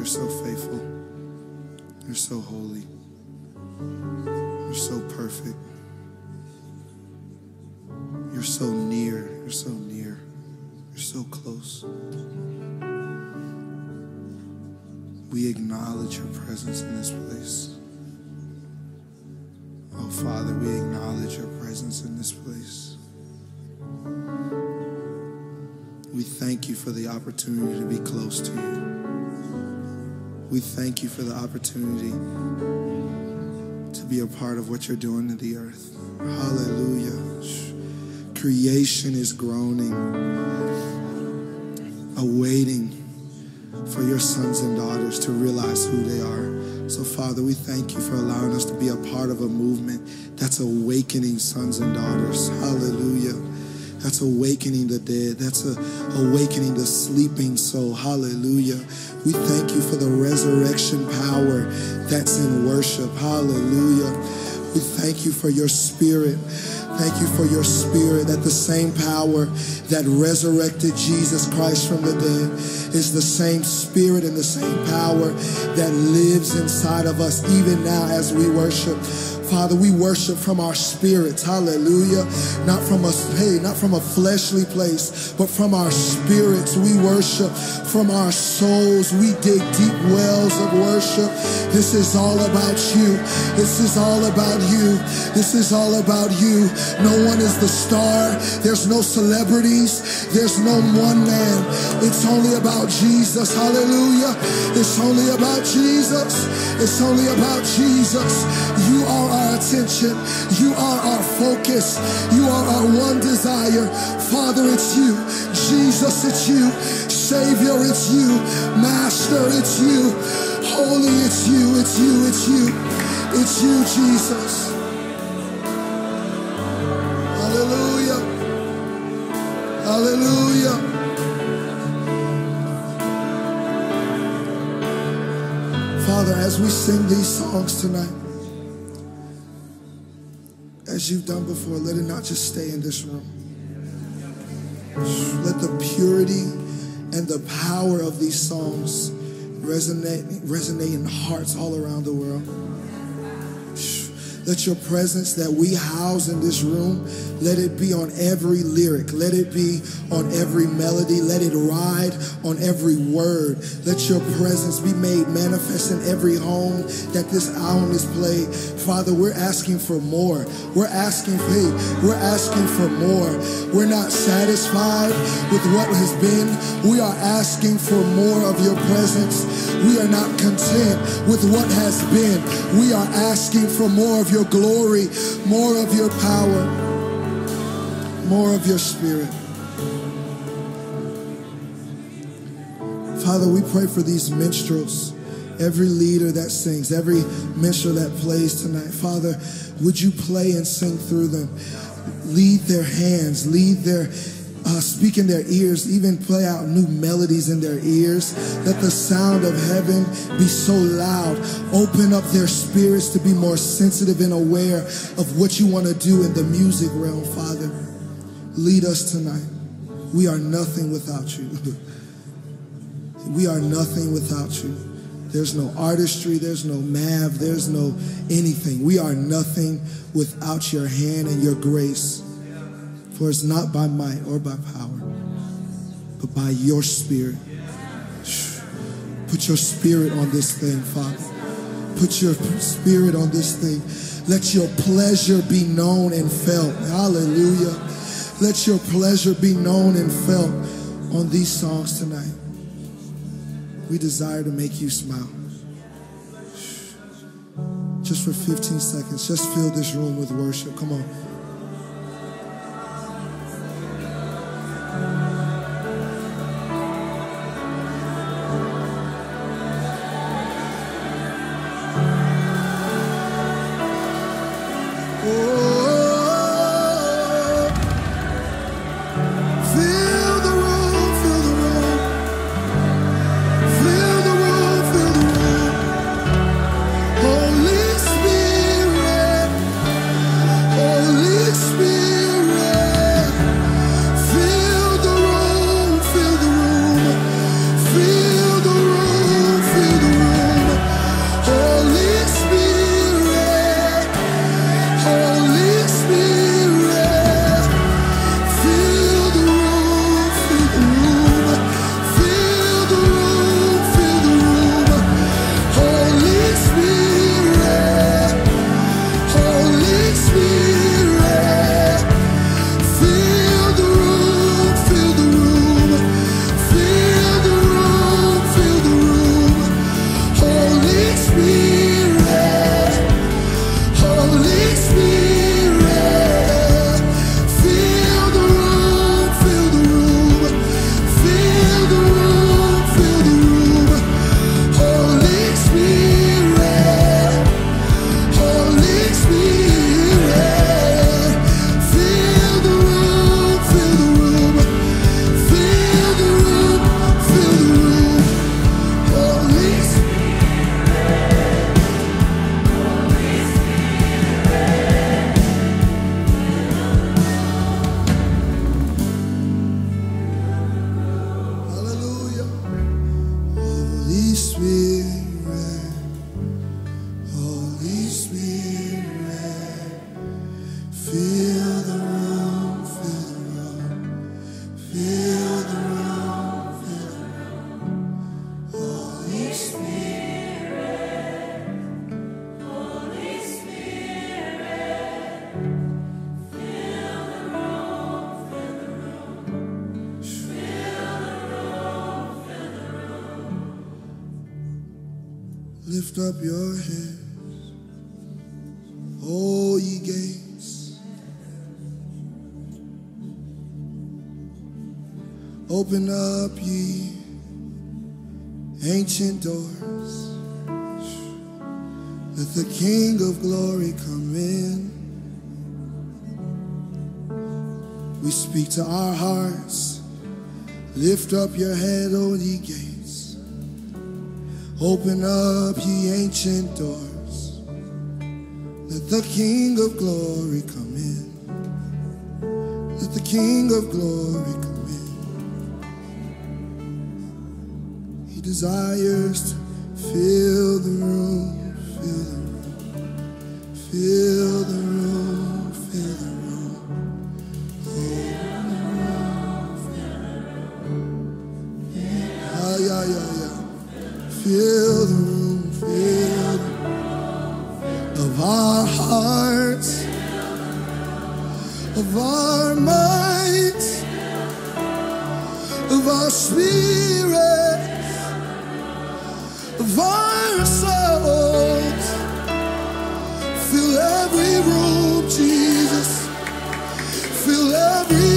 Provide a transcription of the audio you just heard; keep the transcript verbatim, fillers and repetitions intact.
you're so faithful. You're so holy. You're so perfect. You're so near. You're so near. You're so close. We acknowledge your presence in this place. Oh, Father, we acknowledge your presence in this place. We thank you for the opportunity to be close to you. We thank you for the opportunity to be a part of what you're doing in the earth. Hallelujah. Creation is groaning, awaiting for your sons and daughters to realize who they are. So, Father, we thank you for allowing us to be a part of a movement that's awakening sons and daughters. Hallelujah. That's awakening the dead. That's a, awakening the sleeping soul. Hallelujah. We thank you for the resurrection power that's in worship. Hallelujah. We thank you for your spirit. Thank you for your spirit, that the same power that resurrected Jesus Christ from the dead is the same spirit and the same power that lives inside of us even now as we worship. Father, we worship from our spirits, hallelujah, not from a, hey, not from a fleshly place, but from our spirits. We worship from our souls. We dig deep wells of worship. This is all about you. This is all about you. This is all about you. No one is the star. There's no celebrities. There's no one man. It's only about Jesus, hallelujah. It's only about Jesus. It's only about Jesus. You are our attention. You are our focus. You are our one desire. Father, it's you. Jesus, it's you. Savior, it's you. Master, it's you. Holy, it's you. It's you. It's you. It's you, Jesus. Hallelujah. Hallelujah. Father, as we sing these songs tonight, as you've done before, let it not just stay in this room. Let the purity and the power of these songs resonate, resonate in hearts all around the world. Let your presence that we house in this room, let it be on every lyric. Let it be on every melody. Let it ride on every word. Let your presence be made manifest in every home that this album is played. Father, we're asking for more. We're asking for, hey, we're asking for more. We're not satisfied with what has been. We are asking for more of your presence. We are not content with what has been. We are asking for more of your glory, more of your power, more of your spirit. Father, we pray for these minstrels, every leader that sings, every minstrel that plays tonight. Father, would you play and sing through them? Lead their hands, lead their Uh, speak in their ears, even play out new melodies in their ears. Let the sound of heaven be so loud. Open up their spirits to be more sensitive and aware of what you want to do in the music realm, Father. Lead us tonight. We are nothing without you. We are nothing without you. There's no artistry, there's no math, there's no anything. We are nothing without your hand and your grace. For it's not by might or by power, but by your spirit. Put your spirit on this thing, Father. Put your spirit on this thing. Let your pleasure be known and felt. Hallelujah. Let your pleasure be known and felt on these songs tonight. We desire to make you smile. Just for fifteen seconds, just fill this room with worship. Come on. Holy Spirit, Holy Spirit, fill the room, fill the room, fill the room, fill the room. Holy Spirit, Holy Spirit, fill the room, fill the room, fill the room, fill the room. Holy Hallelujah. Holy Spirit, Holy Spirit, fill the room, fill the room, fill the room, fill the room. Holy Spirit, Holy Spirit, fill the room, fill the room, fill the room, fill the room. Lift up your heads, O ye gates. Open up, ye ancient doors. Let the King of glory come in. We speak to our hearts. Lift up your head, O ye gates. Open up, ye ancient doors. Let the King of glory come in. Let the King of glory come in. He desires to fill the room, fill the room, fill the room, fill the room. Ah, yeah, yeah, yeah. Fill the room, fill the room of our hearts, of our minds, of our spirits, of our souls. Fill every room, Jesus. Fill every